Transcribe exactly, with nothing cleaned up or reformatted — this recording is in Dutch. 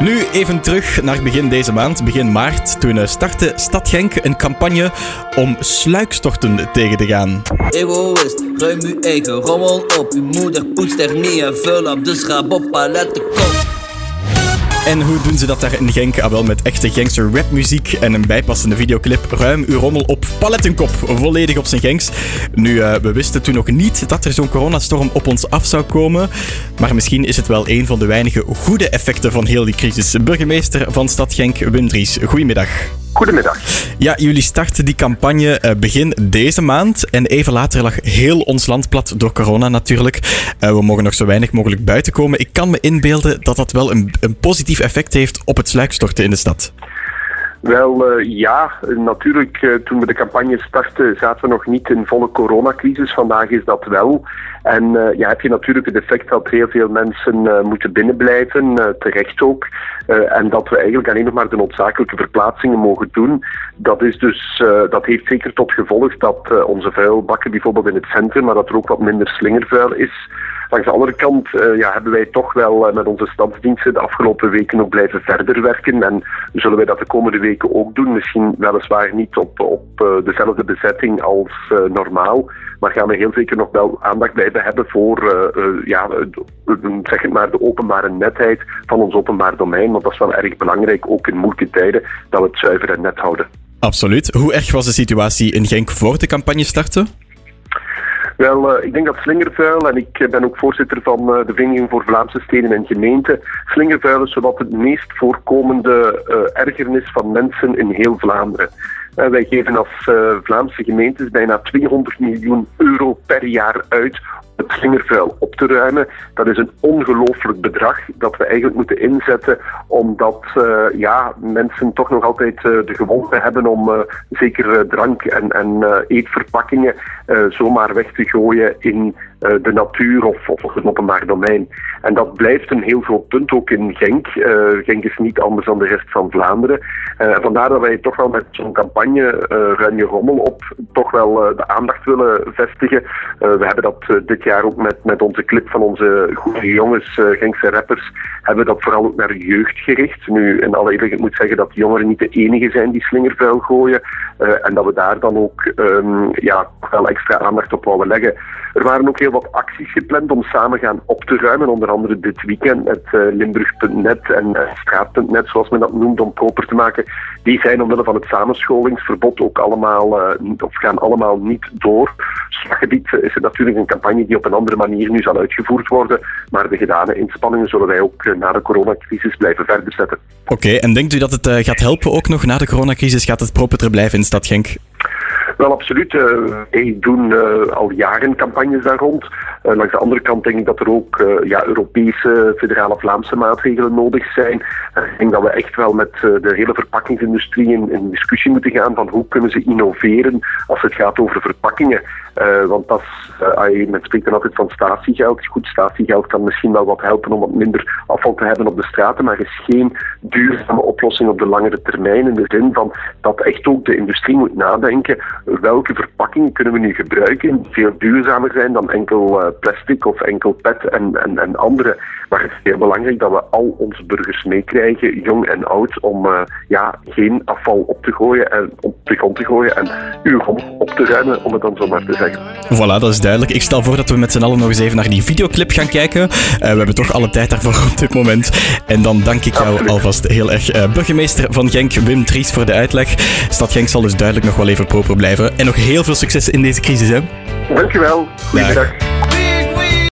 Nu even terug naar begin deze maand, begin maart. Toen startte Stad Genk een campagne om sluikstorten tegen te gaan. Egoïst, ruim uw eigen rommel op. Uw moeder poetst er niet en vuil op, dus ga op paletten kop. En hoe doen ze dat daar in Genk? Ah, wel met echte Genkse rapmuziek en een bijpassende videoclip. Ruim uw rommel op palettenkop, volledig op zijn Genks. Nu, uh, we wisten toen nog niet dat er zo'n coronastorm op ons af zou komen. Maar misschien is het wel een van de weinige goede effecten van heel die crisis. Burgemeester van Stad Genk, Wim Dries, goedemiddag. Goedemiddag. Ja, jullie starten die campagne uh, begin deze maand. En even later lag heel ons land plat door corona natuurlijk. Uh, we mogen nog zo weinig mogelijk buiten komen. Ik kan me inbeelden dat dat wel een, een positief effect heeft op het sluikstorten in de stad. Wel, uh, ja, natuurlijk, uh, toen we de campagne startten, zaten we nog niet in volle coronacrisis. Vandaag is dat wel. En uh, ja, heb je natuurlijk het effect dat heel veel mensen uh, moeten binnenblijven, uh, terecht ook. Uh, en dat we eigenlijk alleen nog maar de noodzakelijke verplaatsingen mogen doen. Dat is dus, uh, dat heeft zeker tot gevolg dat uh, onze vuilbakken bijvoorbeeld in het centrum, maar dat er ook wat minder slingervuil is. Langs de andere kant uh, ja, hebben wij toch wel uh, met onze stadsdiensten de afgelopen weken ook blijven verder werken. En zullen wij dat de komende weken ook doen. Misschien weliswaar niet op, op uh, dezelfde bezetting als uh, normaal. Maar gaan we heel zeker nog wel aandacht blijven hebben voor uh, uh, ja, uh, zeg het maar, de openbare netheid van ons openbaar domein. Want dat is wel erg belangrijk, ook in moeilijke tijden, dat we het zuiver en net houden. Absoluut. Hoe erg was de situatie in Genk voor de campagne startte? Wel, uh, ik denk dat slingervuil, en ik ben ook voorzitter van uh, de Vereniging voor Vlaamse Steden en Gemeenten, slingervuil is zowat het meest voorkomende uh, ergernis van mensen in heel Vlaanderen. Uh, wij geven als uh, Vlaamse gemeentes bijna tweehonderd miljoen euro per jaar uit om het slingervuil op te ruimen. Dat is een ongelooflijk bedrag dat we eigenlijk moeten inzetten, omdat uh, ja, mensen toch nog altijd uh, de gewoonte hebben om uh, zeker uh, drank en, en uh, eetverpakkingen uh, zomaar weg te gooien in uh, de natuur of, of het openbaar domein. En dat blijft een heel groot punt ook in Genk. Uh, Genk is niet anders dan de rest van Vlaanderen. Uh, vandaar dat wij toch wel met zo'n campagne uh, Ruim je rommel op toch wel uh, de aandacht willen vestigen. Uh, we hebben dat uh, dit jaar ook met, met onze clip van onze goede jongens, uh, Genkse rappers, hebben we dat vooral ook naar jeugd gericht. Nu, in alle eerlijkheid moet zeggen dat jongeren niet de enige zijn die slingervuil gooien. Uh, en dat we daar dan ook um, ja, wel extra aandacht op wouden leggen. Er waren ook heel wat acties gepland om samen gaan op te ruimen. Onder andere dit weekend met uh, Limburg punt net en uh, Straat punt net, zoals men dat noemt, om proper te maken. Die zijn omwille van het samenscholingsverbod ook allemaal, uh, of gaan allemaal niet door. Slaggebied is het natuurlijk een campagne die op een andere manier nu zal uitgevoerd worden. Maar de gedane inspanningen zullen wij ook uh, na de coronacrisis blijven verder zetten. Oké, okay, en denkt u dat het uh, gaat helpen ook nog na de coronacrisis? Gaat het proper blijven in Stad Genk? Wel, absoluut. Uh, wij doen uh, al jaren campagnes daar rond. Uh, langs de andere kant denk ik dat er ook uh, ja, Europese, federale Vlaamse maatregelen nodig zijn. Uh, ik denk dat we echt wel met uh, de hele verpakkingsindustrie in, in discussie moeten gaan van hoe kunnen ze innoveren als het gaat over verpakkingen. Uh, want dat is, uh, men spreekt dan altijd van statiegeld. Goed, statiegeld kan misschien wel wat helpen om wat minder afval te hebben op de straten, maar is geen duurzame oplossing op de langere termijn. In de zin van dat echt ook de industrie moet nadenken, welke verpakkingen kunnen we nu gebruiken die veel duurzamer zijn dan enkel uh, plastic of enkel pet en, en, en andere. Maar het is heel belangrijk dat we al onze burgers meekrijgen, jong en oud, om uh, ja, geen afval op te gooien en op de grond te gooien en uw grond op te ruimen, om het dan zomaar te zeggen. Voilà, dat is duidelijk. Ik stel voor dat we met z'n allen nog eens even naar die videoclip gaan kijken. Uh, we hebben toch alle tijd daarvoor op dit moment. En dan dank ik jou Absoluut. alvast heel erg, uh, burgemeester van Genk, Wim Dries, voor de uitleg. Stad Genk zal dus duidelijk nog wel even proper blijven. En nog heel veel succes in deze crisis, hè? Dankjewel. Goedemiddag.